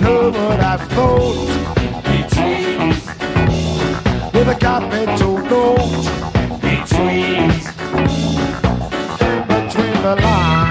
Who would have thought? With a capital note in between the lines.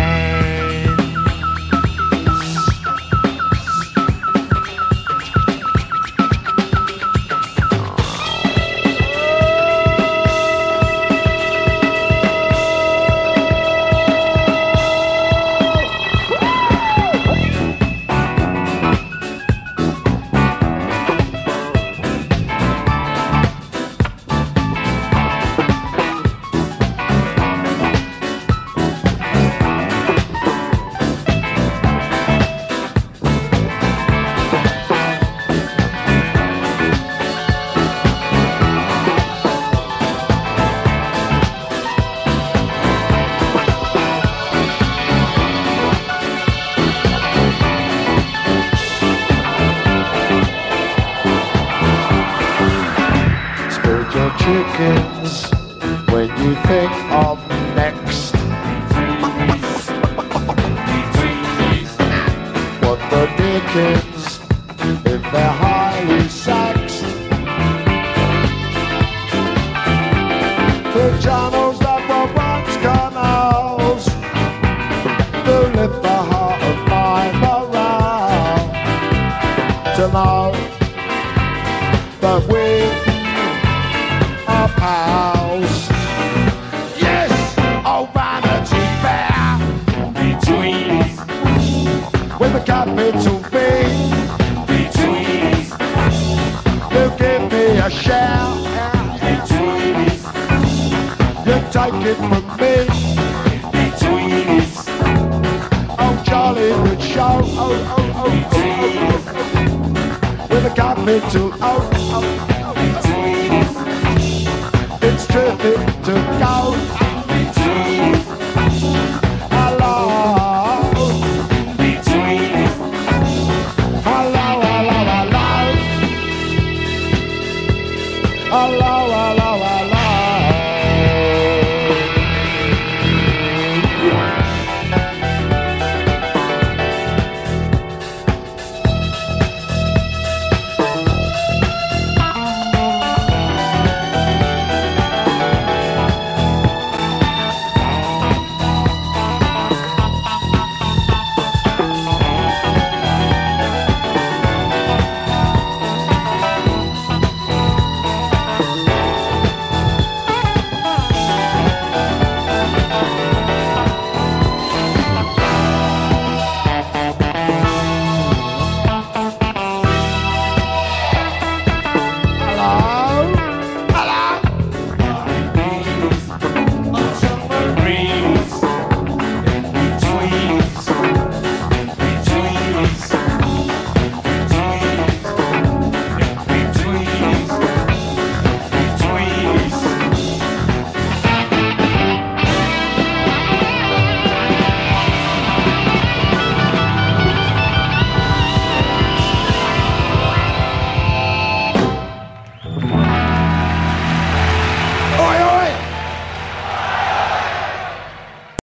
Your chickens when you think of next. What the dickens if they're highly sexed? The channels that were once canals do lift the heart of my morale to know that we pals. Yes, oh Vanity Fair between with a capital B between. You give me a shout between. You take it from me between. Oh Charlie would show with a capital O.